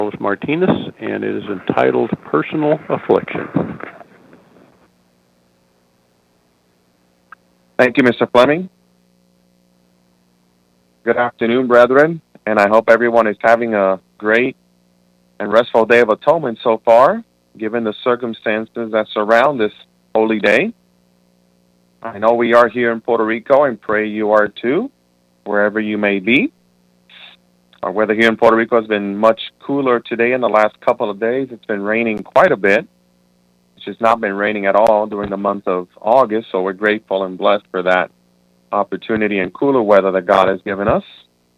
Carlos Martinez, and it is entitled Personal Affliction. Thank you, Mr. Fleming. Good afternoon, brethren, and I hope everyone is having a great and restful day of atonement so far, given the circumstances that surround this holy day. I know we are here in Puerto Rico, and pray you are too, wherever you may be. Our weather here in Puerto Rico has been much cooler today in the last couple of days. It's been raining quite a bit. It's just not been raining at all during the month of August, so we're grateful and blessed for that opportunity and cooler weather that God has given us.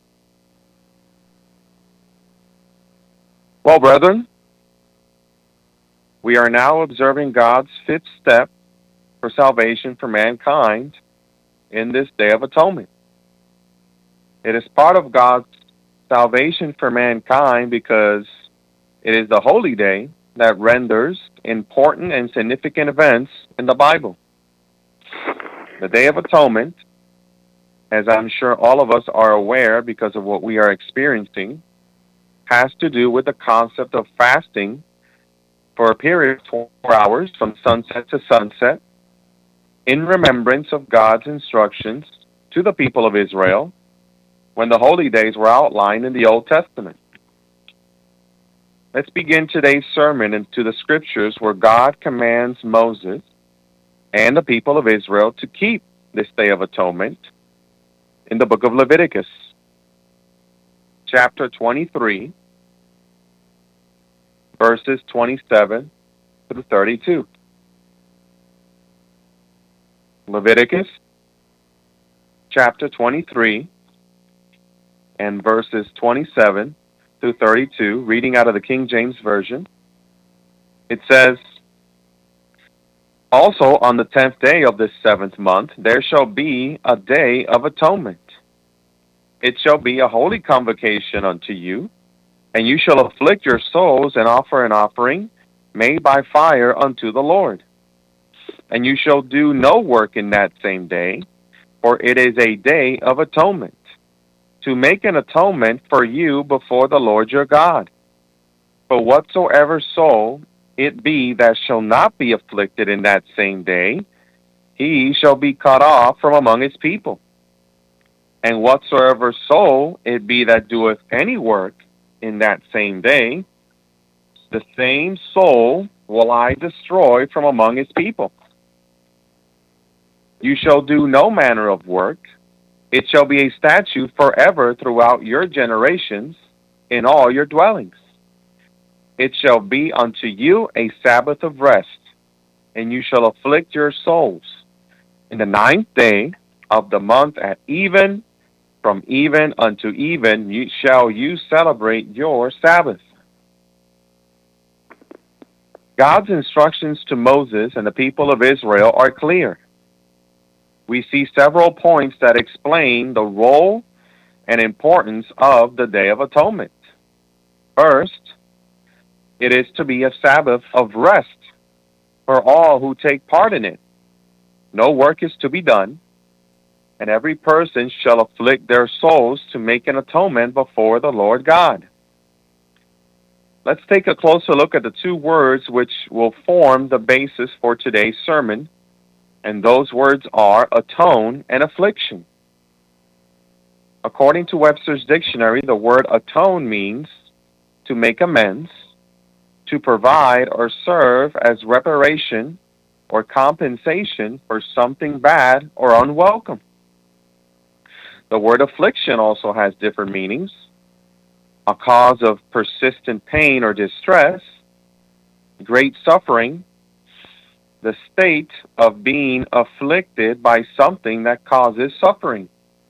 Well, brethren, we are now observing God's fifth step for salvation for mankind in this Day of Atonement. It is part of God's salvation for mankind because it is the holy day that renders important and significant events in the Bible. The Day of Atonement, as I'm sure all of us are aware because of what we are experiencing, has to do with the concept of fasting for a period of 4 hours from sunset to sunset in remembrance of God's instructions to the people of Israel when the holy days were outlined in the Old Testament. Let's begin today's sermon into the scriptures where God commands Moses and the people of Israel to keep this Day of Atonement in the book of Leviticus, chapter 23, verses 27 through 32. Leviticus, chapter 23, and verses 27 through 32, reading out of the King James Version. It says, "Also on the 10th day of this 7th month, there shall be a day of atonement. It shall be a holy convocation unto you, and you shall afflict your souls and offer an offering made by fire unto the Lord. And you shall do no work in that same day, for it is a day of atonement, to make an atonement for you before the Lord your God. For whatsoever soul it be that shall not be afflicted in that same day, he shall be cut off from among his people. And whatsoever soul it be that doeth any work in that same day, the same soul will I destroy from among his people. You shall do no manner of work. It shall be a statute forever throughout your generations in all your dwellings. It shall be unto you a Sabbath of rest, and you shall afflict your souls. In the 9th day of the month at even, from even unto even, shall you celebrate your Sabbath." God's instructions to Moses and the people of Israel are clear. We see several points that explain the role and importance of the Day of Atonement. First, it is to be a Sabbath of rest for all who take part in it. No work is to be done, and every person shall afflict their souls to make an atonement before the Lord God. Let's take a closer look at the two words which will form the basis for today's sermon, and those words are atone and affliction. According to Webster's dictionary, the word atone means to make amends, to provide or serve as reparation or compensation for something bad or unwelcome. The word affliction also has different meanings: a cause of persistent pain or distress, great suffering, the state of being afflicted by something that causes suffering.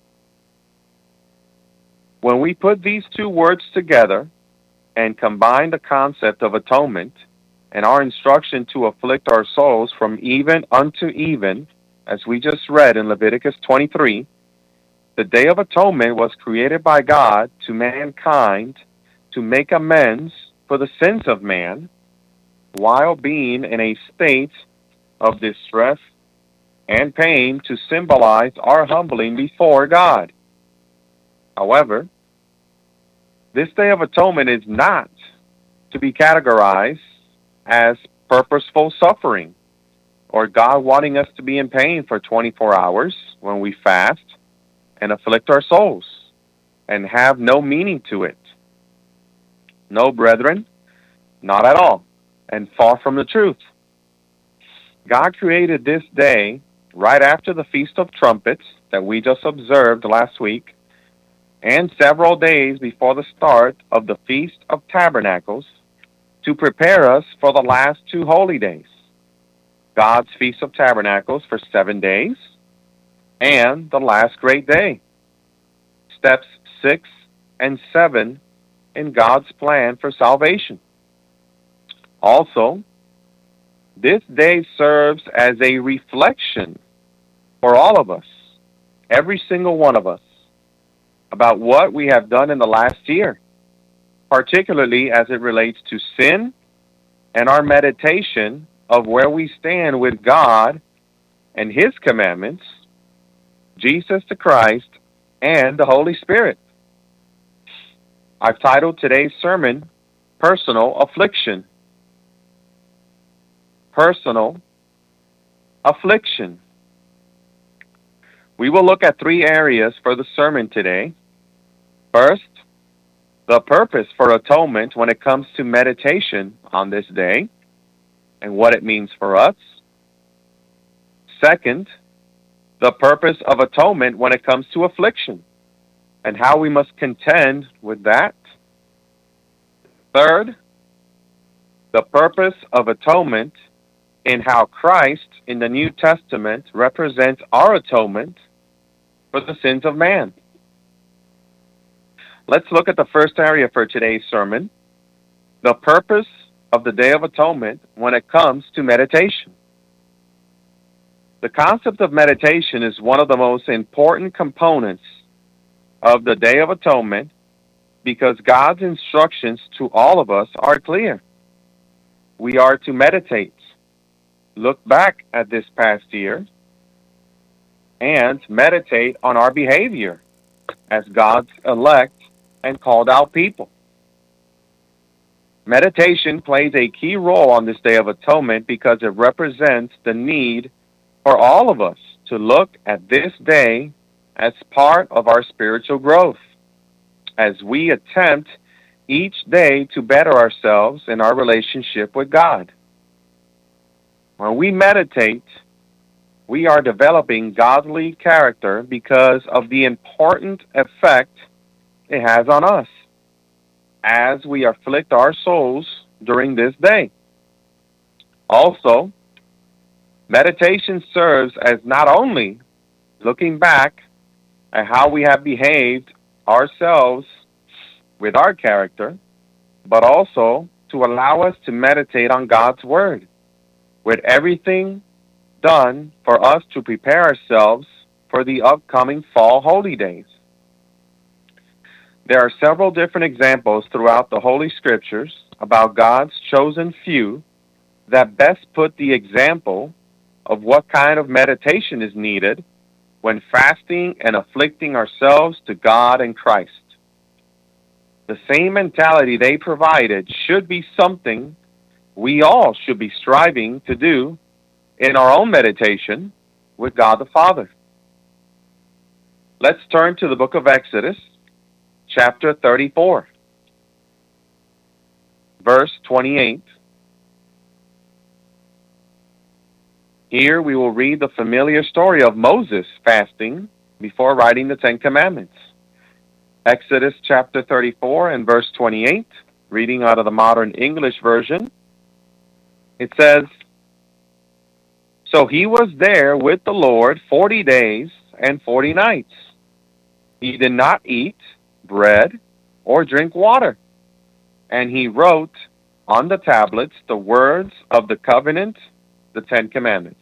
When we put these two words together and combine the concept of atonement and our instruction to afflict our souls from even unto even, as we just read in Leviticus 23, the Day of Atonement was created by God to mankind to make amends for the sins of man while being in a state of distress and pain to symbolize our humbling before God. However, this Day of Atonement is not to be categorized as purposeful suffering, or God wanting us to be in pain for 24 hours when we fast and afflict our souls and have no meaning to it. No, brethren, not at all, and far from the truth. God created this day right after the Feast of Trumpets that we just observed last week, and several days before the start of the Feast of Tabernacles, to prepare us for the last two holy days, God's Feast of Tabernacles for 7 days, and the last great day, steps 6 and 7 in God's plan for salvation. Also, this day serves as a reflection for all of us, every single one of us, about what we have done in the last year, particularly as it relates to sin and our meditation of where we stand with God and His commandments, Jesus the Christ, and the Holy Spirit. I've titled today's sermon, Personal Affliction. Personal affliction. We will look at 3 areas for the sermon today. First, the purpose for atonement when it comes to meditation on this day and what it means for us. Second, the purpose of atonement when it comes to affliction and how we must contend with that. Third, the purpose of atonement in how Christ in the New Testament represents our atonement for the sins of man. Let's look at the first area for today's sermon, the purpose of the Day of Atonement when it comes to meditation. The concept of meditation is one of the most important components of the Day of Atonement because God's instructions to all of us are clear. We are to meditate, look back at this past year, and meditate on our behavior as God's elect and called out people. Meditation plays a key role on this Day of Atonement because it represents the need for all of us to look at this day as part of our spiritual growth, as we attempt each day to better ourselves in our relationship with God. When we meditate, we are developing godly character because of the important effect it has on us as we afflict our souls during this day. Also, meditation serves as not only looking back at how we have behaved ourselves with our character, but also to allow us to meditate on God's Word, with everything done for us to prepare ourselves for the upcoming fall holy days. There are several different examples throughout the Holy Scriptures about God's chosen few that best put the example of what kind of meditation is needed when fasting and afflicting ourselves to God and Christ. The same mentality they provided should be something we all should be striving to do in our own meditation with God the Father. Let's turn to the book of Exodus, chapter 34, verse 28. Here we will read the familiar story of Moses fasting before writing the 10 Commandments. Exodus chapter 34 and verse 28, reading out of the Modern English Version. It says, "So he was there with the Lord 40 days and 40 nights. He did not eat bread or drink water. And he wrote on the tablets the words of the covenant, the 10 Commandments."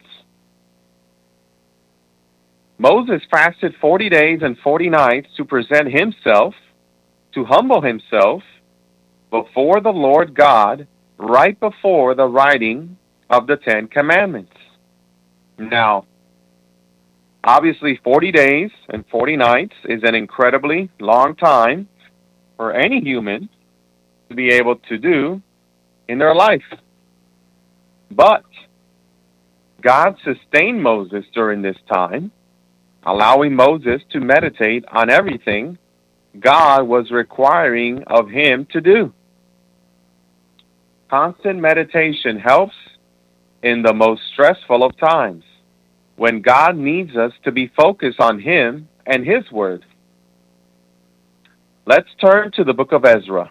Moses fasted 40 days and 40 nights to present himself, to humble himself before the Lord God right before the writing of the 10 Commandments. Now, obviously 40 days and 40 nights is an incredibly long time for any human to be able to do in their life. But God sustained Moses during this time, allowing Moses to meditate on everything God was requiring of him to do. Constant meditation helps in the most stressful of times, when God needs us to be focused on Him and His Word. Let's turn to the book of Ezra,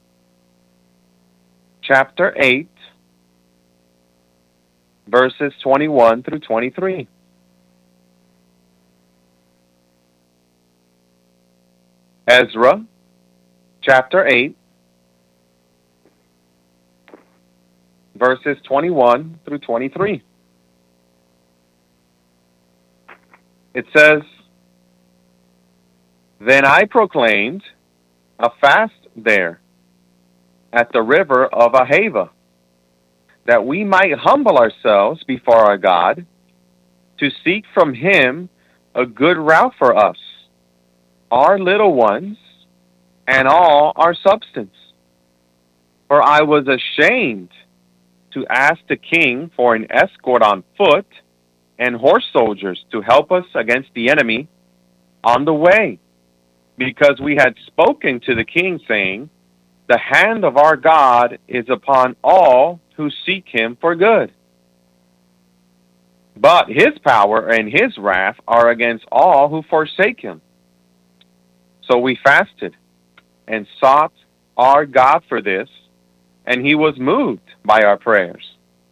chapter 8, verses 21 through 23. Ezra, chapter 8, verses 21 through 23. It says, "Then I proclaimed a fast there at the river of Ahava, that we might humble ourselves before our God, to seek from Him a good route for us, our little ones, and all our substance. For I was ashamed to ask the king for an escort on foot and horse soldiers to help us against the enemy on the way, because we had spoken to the king, saying, the hand of our God is upon all who seek Him for good. But His power and His wrath are against all who forsake Him. So we fasted and sought our God for this, and He was moved by our prayers."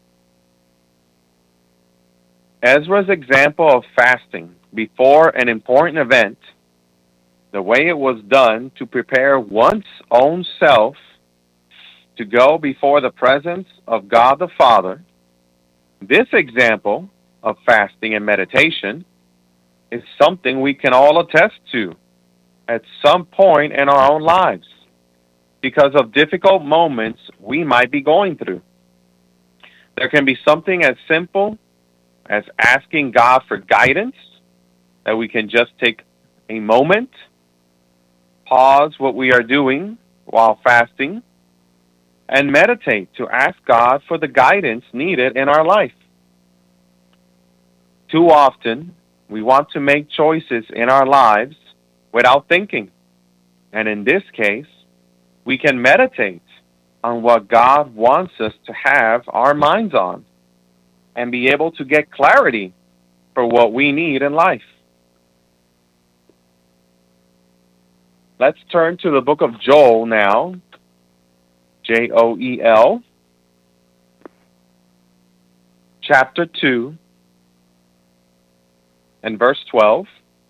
Ezra's example of fasting before an important event, the way it was done to prepare one's own self to go before the presence of God the Father, this example of fasting and meditation is something we can all attest to at some point in our own lives because of difficult moments we might be going through. There can be something as simple as asking God for guidance, that we can just take a moment, pause what we are doing while fasting, and meditate to ask God for the guidance needed in our life. Too often, we want to make choices in our lives without thinking. And in this case, we can meditate on what God wants us to have our minds on and be able to get clarity for what we need in life. Let's turn to the book of Joel now, Joel, chapter 2, and verse 12.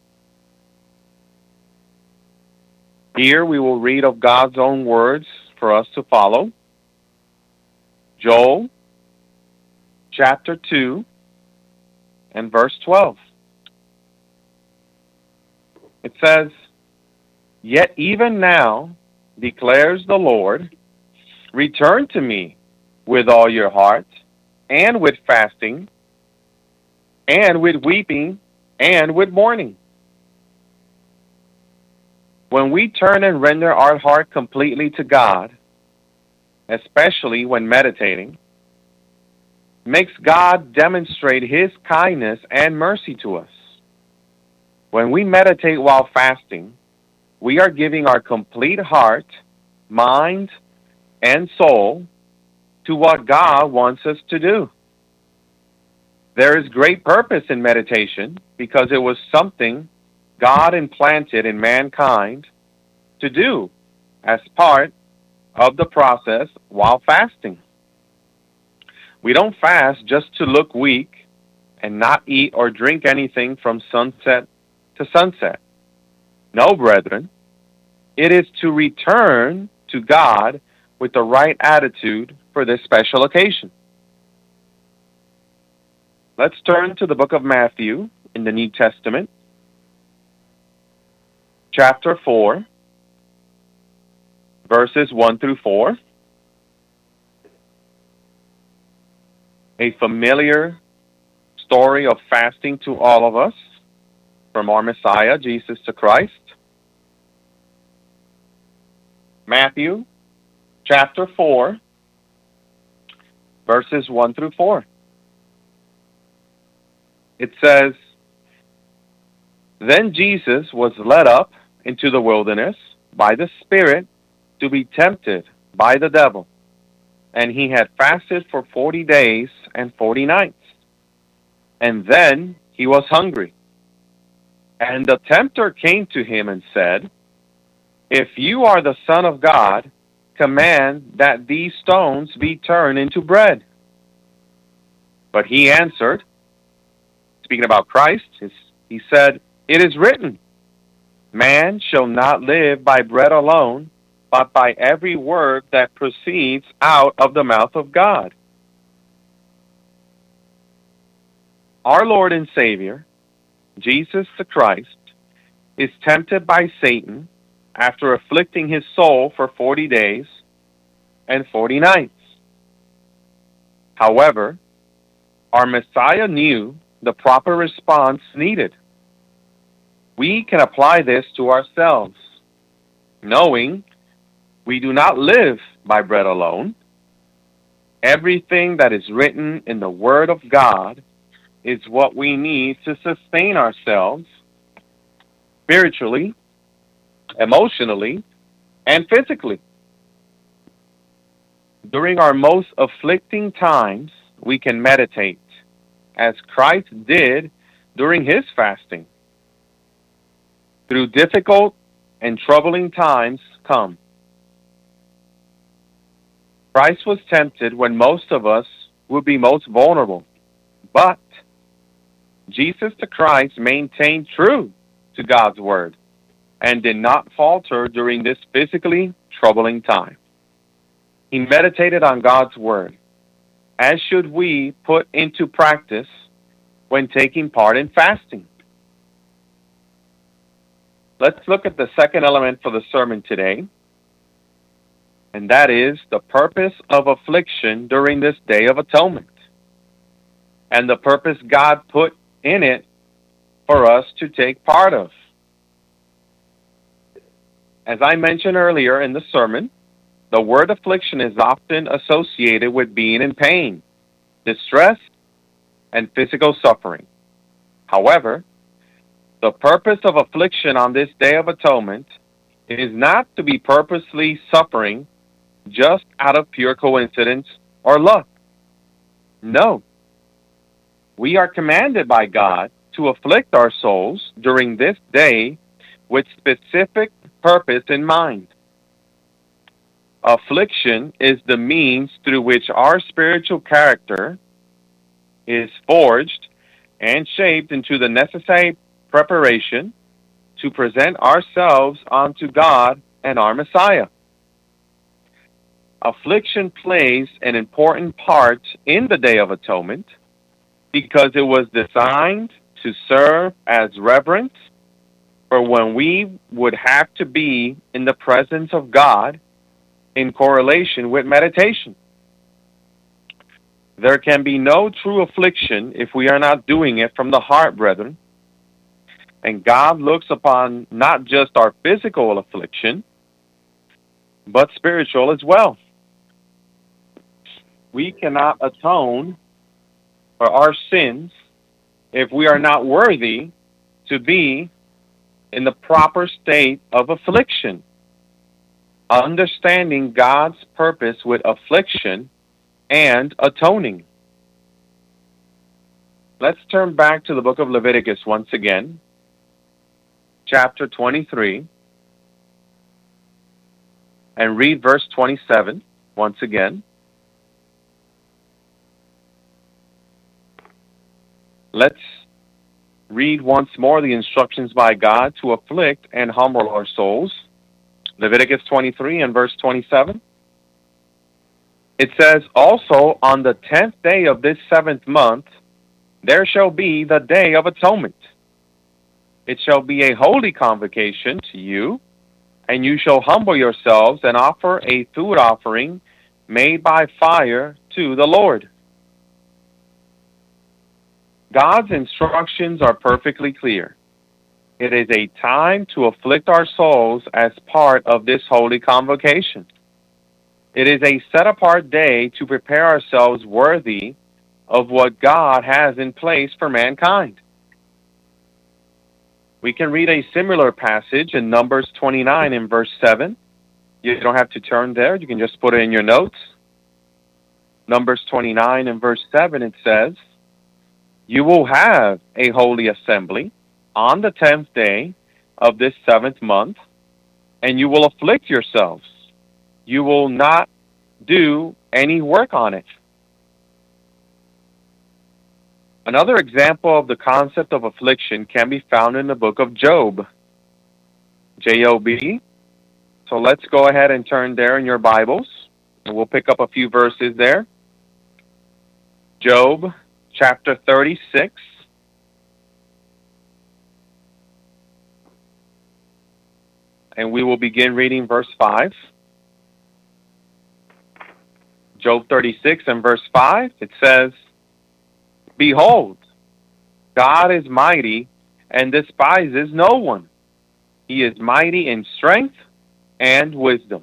Here we will read of God's own words for us to follow. Joel, chapter 2, and verse 12. It says, "Yet even now, declares the Lord, return to me with all your heart, and with fasting, and with weeping, and with mourning." When we turn and render our heart completely to God, especially when meditating, makes God demonstrate His kindness and mercy to us. When we meditate while fasting, we are giving our complete heart, mind, and soul to what God wants us to do. There is great purpose in meditation because it was something God implanted in mankind to do as part of the process while fasting. We don't fast just to look weak and not eat or drink anything from sunset to sunset. No, brethren, it is to return to God with the right attitude for this special occasion. Let's turn to the book of Matthew in the New Testament, chapter 4, verses 1 through 4. A familiar story of fasting to all of us from our Messiah, Jesus the Christ. Matthew, chapter 4, verses 1 through 4. It says, "Then Jesus was led up into the wilderness by the Spirit to be tempted by the devil. And he had fasted for 40 days and 40 nights. And then he was hungry. And the tempter came to him and said, 'If you are the Son of God, command that these stones be turned into bread.' But he answered," speaking about Christ, he said, "It is written, man shall not live by bread alone, but by every word that proceeds out of the mouth of God." Our Lord and Savior, Jesus the Christ, is tempted by Satan after afflicting his soul for 40 days and 40 nights. However, our Messiah knew the proper response needed. We can apply this to ourselves, knowing we do not live by bread alone. Everything that is written in the Word of God is what we need to sustain ourselves spiritually, emotionally, and physically. During our most afflicting times, we can meditate, as Christ did during his fasting. Through difficult and troubling times come. Christ was tempted when most of us would be most vulnerable, but Jesus the Christ maintained true to God's word and did not falter during this physically troubling time. He meditated on God's word, as should we put into practice when taking part in fasting. Let's look at the second element for the sermon today, and that is the purpose of affliction during this Day of Atonement, and the purpose God put in it for us to take part of. As I mentioned earlier in the sermon, the word affliction is often associated with being in pain, distress, and physical suffering. However, the purpose of affliction on this Day of Atonement is not to be purposely suffering just out of pure coincidence or luck. No. We are commanded by God to afflict our souls during this day with specific purpose in mind. Affliction is the means through which our spiritual character is forged and shaped into the necessary preparation to present ourselves unto God and our Messiah. Affliction plays an important part in the Day of Atonement because it was designed to serve as reverence for when we would have to be in the presence of God in correlation with meditation. There can be no true affliction if we are not doing it from the heart, brethren. And God looks upon not just our physical affliction, but spiritual as well. We cannot atone for our sins if we are not worthy to be in the proper state of affliction. Understanding God's purpose with affliction and atoning. Let's turn back to the book of Leviticus once again, chapter 23, and read verse 27 once again. Let's read once more the instructions by God to afflict and humble our souls. Leviticus 23 and verse 27. It says, "Also on the 10th day of this 7th month, there shall be the Day of Atonement. It shall be a holy convocation to you, and you shall humble yourselves and offer a food offering made by fire to the Lord." God's instructions are perfectly clear. It is a time to afflict our souls as part of this holy convocation. It is a set-apart day to prepare ourselves worthy of what God has in place for mankind. We can read a similar passage in Numbers 29 in verse 7. You don't have to turn there. You can just put it in your notes. Numbers 29 in verse 7, it says, "You will have a holy assembly on the 10th day of this 7th month, and you will afflict yourselves. You will not do any work on it." Another example of the concept of affliction can be found in the book of Job. J-O-B. So let's go ahead and turn there in your Bibles, and we'll pick up a few verses there. Job chapter 36. And we will begin reading verse 5. Job 36 and verse 5, it says, "Behold, God is mighty and despises no one. He is mighty in strength and wisdom."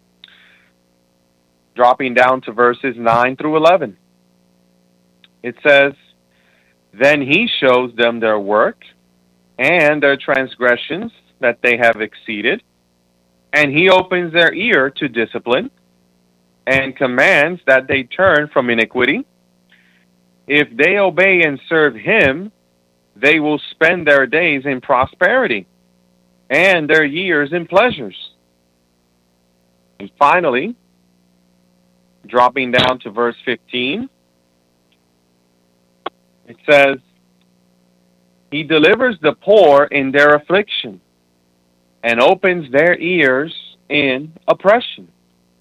Dropping down to verses 9 through 11. It says, "Then he shows them their work and their transgressions that they have exceeded, and he opens their ear to discipline, and commands that they turn from iniquity. If they obey and serve him, they will spend their days in prosperity, and their years in pleasures." And finally, dropping down to verse 15, it says, "He delivers the poor in their affliction, and opens their ears in oppression."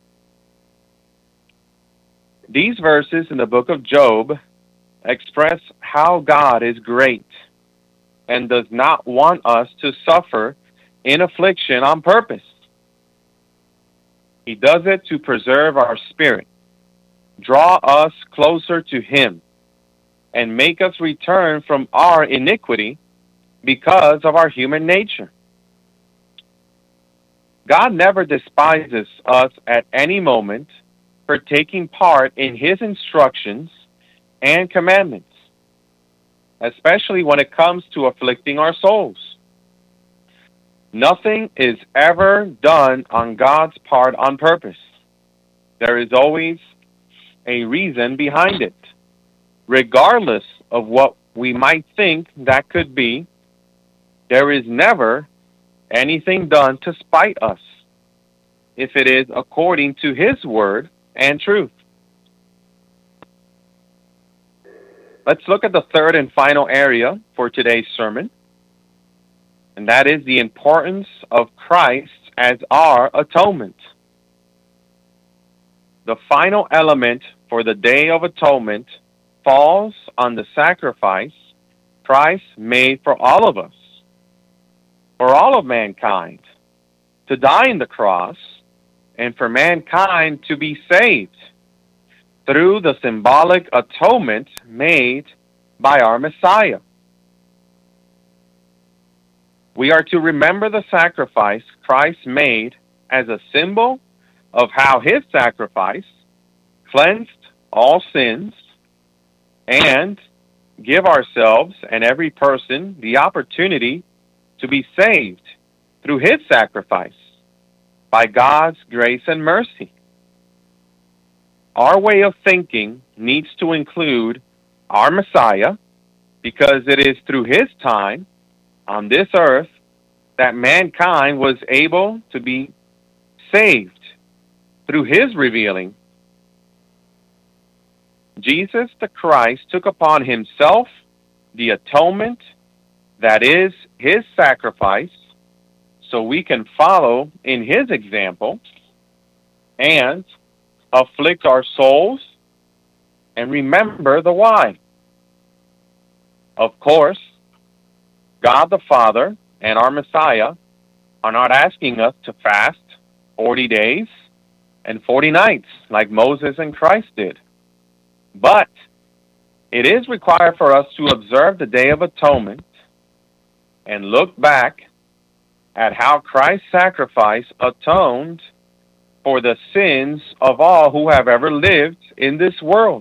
These verses in the book of Job express how God is great and does not want us to suffer in affliction on purpose. He does it to preserve our spirit, draw us closer to him, and make us return from our iniquity because of our human nature. God never despises us at any moment for taking part in his instructions and commandments, especially when it comes to afflicting our souls. Nothing is ever done on God's part on purpose. There is always a reason behind it. Regardless of what we might think that could be, there is never anything done to spite us, if it is according to his word and truth. Let's look at the third and final area for today's sermon, and that is the importance of Christ as our atonement. The final element for the Day of Atonement falls on the sacrifice Christ made for all of us, for all of mankind, to die on the cross, and for mankind to be saved through the symbolic atonement made by our Messiah. We are to remember the sacrifice Christ made as a symbol of how his sacrifice cleansed all sins, and give ourselves and every person the opportunity to be saved through his sacrifice by God's grace and mercy. Our way of thinking needs to include our Messiah, because it is through his time on this earth that mankind was able to be saved through his revealing. Jesus the Christ took upon himself the atonement that is his sacrifice, so we can follow in his example and afflict our souls and remember the why. Of course, God the Father and our Messiah are not asking us to fast 40 days and 40 nights like Moses and Christ did. But it is required for us to observe the Day of Atonement and look back at how Christ's sacrifice atoned for the sins of all who have ever lived in this world.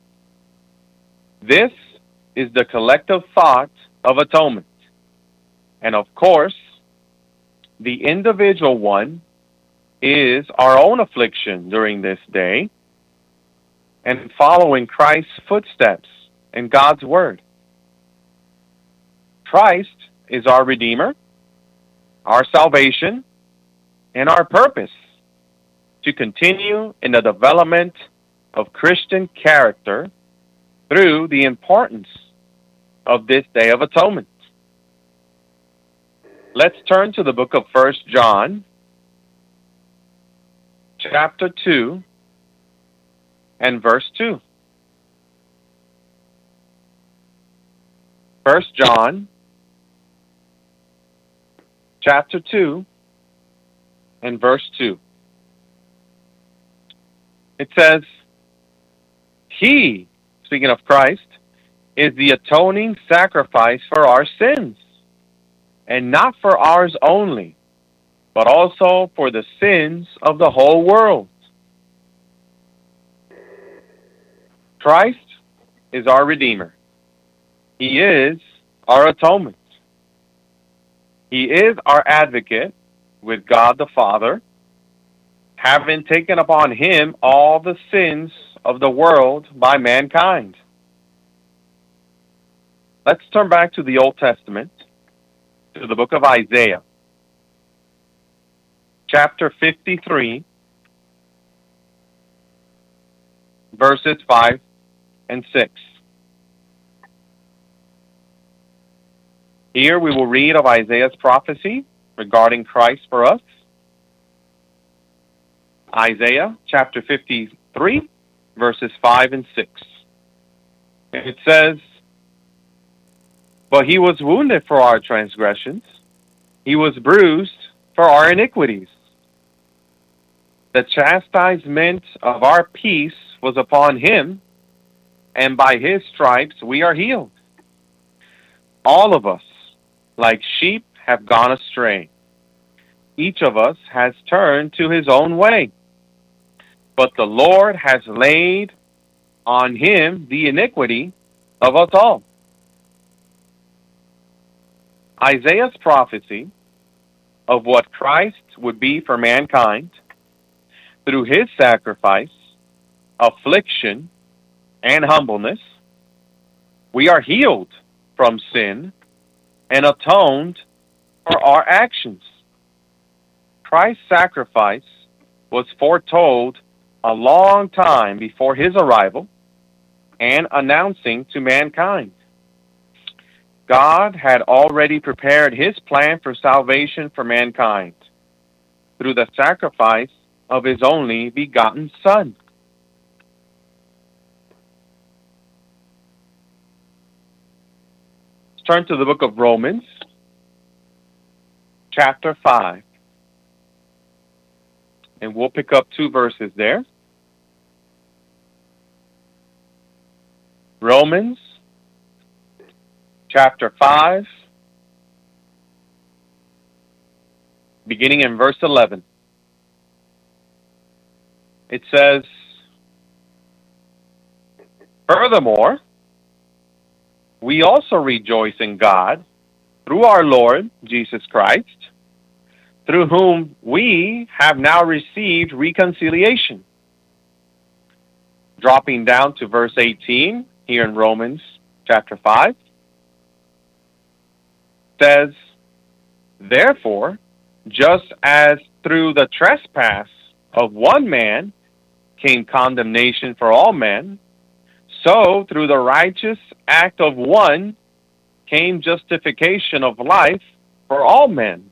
This is the collective thought of atonement. And of course, the individual one is our own affliction during this day and following Christ's footsteps in God's Word. Christ is our Redeemer, our salvation, and our purpose to continue in the development of Christian character through the importance of this Day of Atonement. Let's turn to the book of 1 John, chapter 2, and verse 2. 1 John, chapter 2, and verse 2. It says, He, speaking of Christ, is the atoning sacrifice for our sins, and not for ours only, but also for the sins of the whole world. Christ is our Redeemer. He is our atonement. He is our advocate with God the Father, having taken upon him all the sins of the world by mankind. Let's turn back to the Old Testament, to the book of Isaiah, chapter 53, verses 5 and 6. Here we will read of Isaiah's prophecy regarding Christ for us. Isaiah chapter 53, verses 5 and 6. It says, But he was wounded for our transgressions, he was bruised for our iniquities. The chastisement of our peace was upon him, and by his stripes we are healed. All of us, like sheep, have gone astray. Each of us has turned to his own way. But the Lord has laid on him the iniquity of us all. Isaiah's prophecy of what Christ would be for mankind through his sacrifice, affliction, and humbleness, we are healed from sin and atoned for our actions. Christ's sacrifice was foretold a long time before his arrival and announcing to mankind. God had already prepared his plan for salvation for mankind through the sacrifice of his only begotten Son. Let's turn to the book of Romans, chapter 5. And we'll pick up 2 verses there. Romans, chapter 5, beginning in verse 11. It says, Furthermore, we also rejoice in God through our Lord Jesus Christ, through whom we have now received reconciliation. Dropping down to verse 18, here in Romans chapter 5, says, Therefore, just as through the trespass of one man came condemnation for all men, so through the righteous act of one came justification of life for all men.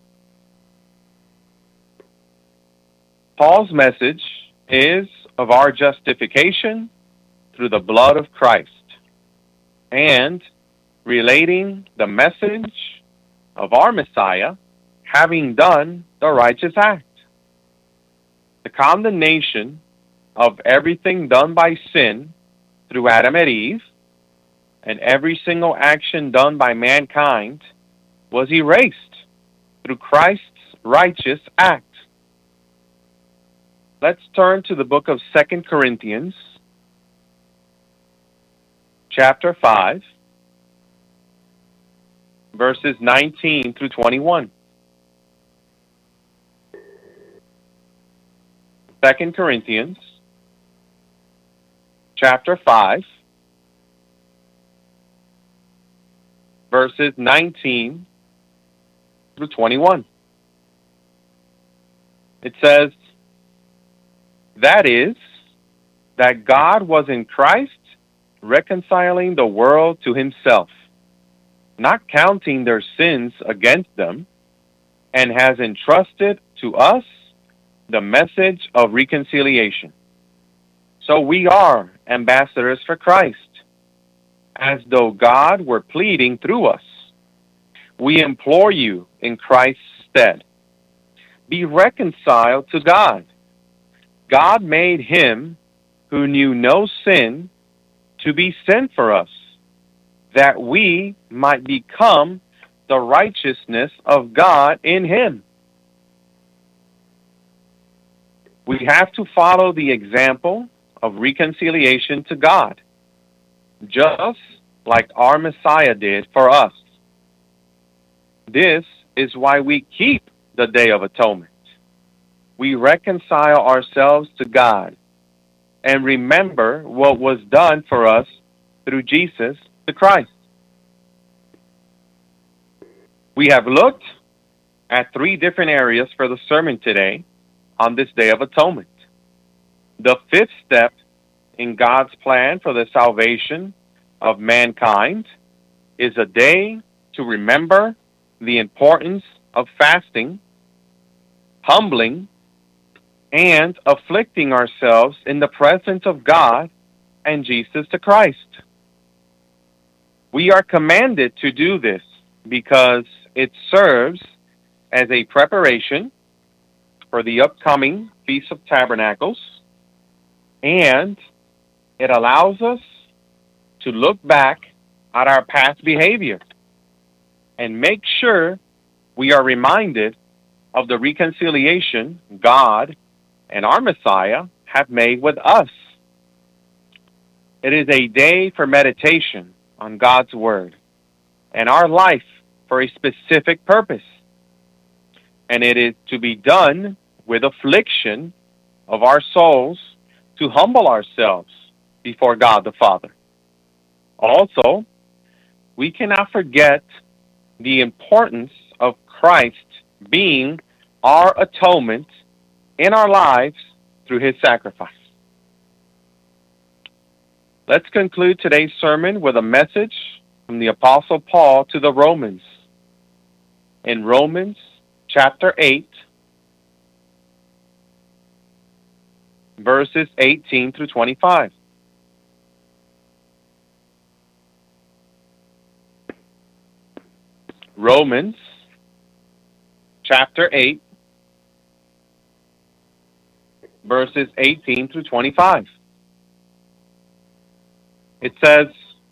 Paul's message is of our justification through the blood of Christ, and relating the message of our Messiah having done the righteous act. The condemnation of everything done by sin through Adam and Eve, and every single action done by mankind was erased through Christ's righteous act. Let's turn to the book of 2 Corinthians, chapter 5, verses 19 through 21. 2 Corinthians, chapter 5, verses 19 through 21. It says, that is, that God was in Christ reconciling the world to himself, not counting their sins against them, and has entrusted to us the message of reconciliation. So we are ambassadors for Christ, as though God were pleading through us. We implore you in Christ's stead, be reconciled to God. God made him who knew no sin to be sin for us, that we might become the righteousness of God in him. We have to follow the example of reconciliation to God, just like our Messiah did for us. This is why we keep the Day of Atonement. We reconcile ourselves to God and remember what was done for us through Jesus the Christ. We have looked at 3 different areas for the sermon today on this Day of Atonement. The 5th step in God's plan for the salvation of mankind is a day to remember the importance of fasting, humbling, and afflicting ourselves in the presence of God and Jesus the Christ. We are commanded to do this because it serves as a preparation for the upcoming Feast of Tabernacles, and it allows us to look back at our past behavior and make sure we are reminded of the reconciliation God and our Messiah have made with us. It is a day for meditation on God's Word and our life for a specific purpose. And it is to be done with affliction of our souls to humble ourselves before God the Father. Also, we cannot forget the importance of Christ being our atonement in our lives through his sacrifice. Let's conclude today's sermon with a message from the Apostle Paul to the Romans. In Romans chapter 8, verses 18 through 25. Romans chapter 8, verses 18 through 25. It says,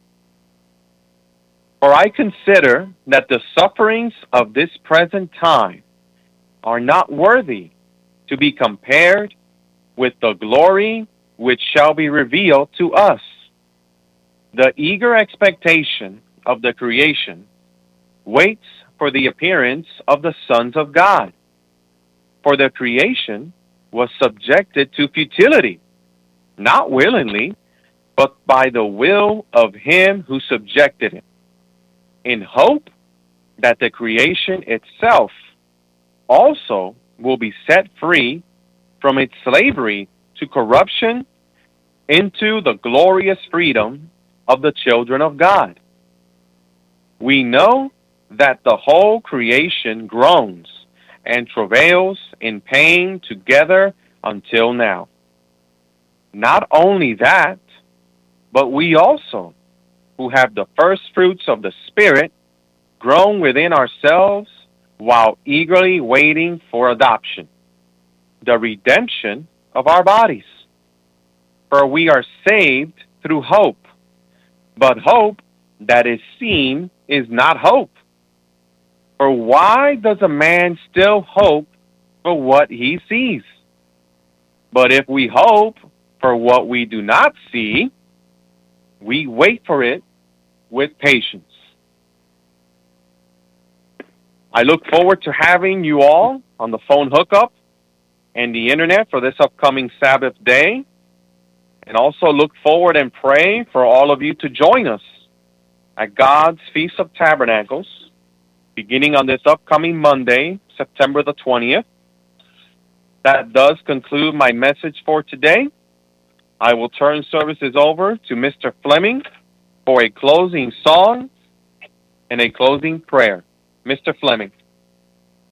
for I consider that the sufferings of this present time are not worthy to be compared with the glory which shall be revealed to us. The eager expectation of the creation waits for the appearance of the sons of God. For the creation was subjected to futility, not willingly, but by the will of him who subjected it, in hope that the creation itself also will be set free from its slavery to corruption into the glorious freedom of the children of God. We know that the whole creation groans and travails in pain together until now. Not only that, but we also, who have the first fruits of the Spirit, groan within ourselves while eagerly waiting for adoption, the redemption of our bodies. For we are saved through hope, but hope that is seen is not hope. For why does a man still hope for what he sees? But if we hope for what we do not see, we wait for it with patience. I look forward to having you all on the phone hookup and the internet for this upcoming Sabbath day. And also look forward and pray for all of you to join us at God's Feast of Tabernacles, beginning on this upcoming Monday, September the 20th. That does conclude my message for today. I will turn services over to Mr. Fleming for a closing song and a closing prayer. Mr. Fleming.